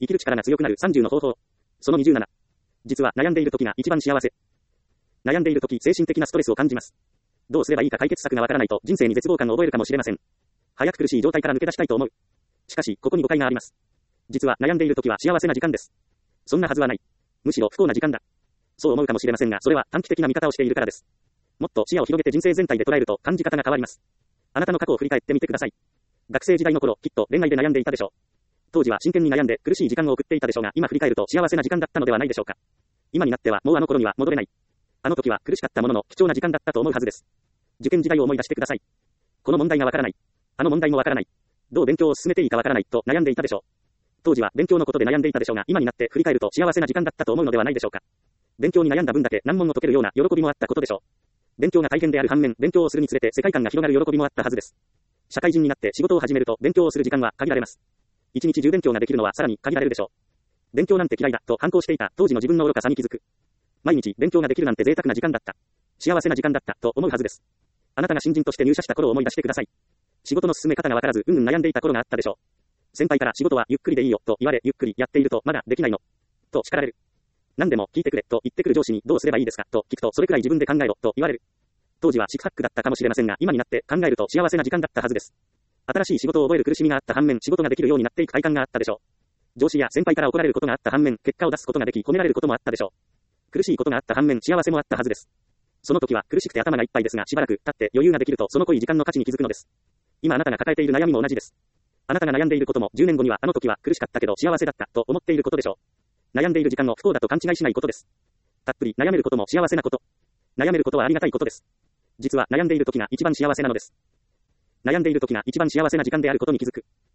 生きる力が強くなる30の方法。その27。実は悩んでいる時が一番幸せ。悩んでいる時、精神的なストレスを感じます。どうすればいいか解決策がわからないと人生に絶望感を覚えるかもしれません。早く苦しい状態から抜け出したいと思う。しかし、ここに誤解があります。実は悩んでいる時は幸せな時間です。そんなはずはない。むしろ不幸な時間だ。そう思うかもしれませんが、それは短期的な見方をしているからです。もっと視野を広げて人生全体で捉えると感じ方が変わります。あなたの過去を振り返ってみてください。学生時代の頃、きっと恋愛で悩んでいたでしょう。当時は真剣に悩んで苦しい時間を送っていたでしょうが、今振り返ると幸せな時間だったのではないでしょうか。今になってはもうあの頃には戻れない。あの時は苦しかったものの貴重な時間だったと思うはずです。受験時代を思い出してください。この問題がわからない。あの問題もわからない。どう勉強を進めていいかわからないと悩んでいたでしょう。当時は勉強のことで悩んでいたでしょうが、今になって振り返ると幸せな時間だったと思うのではないでしょうか。勉強に悩んだ分だけ難問の解けるような喜びもあったことでしょう。勉強が大変である反面、勉強をするにつれて世界観が広がる喜びもあったはずです。社会人になって仕事を始めると勉強をする時間は限られます。一日中勉強ができるのはさらに限られるでしょう。勉強なんて嫌いだと反抗していた当時の自分の愚かさに気づく。毎日勉強ができるなんて贅沢な時間だった。幸せな時間だったと思うはずです。あなたが新人として入社した頃を思い出してください。仕事の進め方がわからず悩んでいた頃があったでしょう。先輩から仕事はゆっくりでいいよと言われ、ゆっくりやっているとまだできないのと叱られる。何でも聞いてくれと言ってくる上司にどうすればいいですかと聞くとそれくらい自分で考えろと言われる。当時は四苦八苦だったかもしれませんが、今になって考えると幸せな時間だったはずです。新しい仕事を覚える苦しみがあった反面、仕事ができるようになっていく快感があったでしょう。上司や先輩から怒られることがあった反面、結果を出すことができ褒められることもあったでしょう。苦しいことがあった反面、幸せもあったはずです。その時は苦しくて頭がいっぱいですが、しばらく経って余裕ができるとその濃い時間の価値に気づくのです。今あなたが抱えている悩みも同じです。あなたが悩んでいることも10年後にはあの時は苦しかったけど幸せだったと思っていることでしょう。悩んでいる時間を不幸だと勘違いしないことです。たっぷり悩めることも幸せなこと。悩めることはありがたいことです。実は悩んでいる時が一番幸せなのです。悩んでいる時が一番幸せな時間であることに気づく。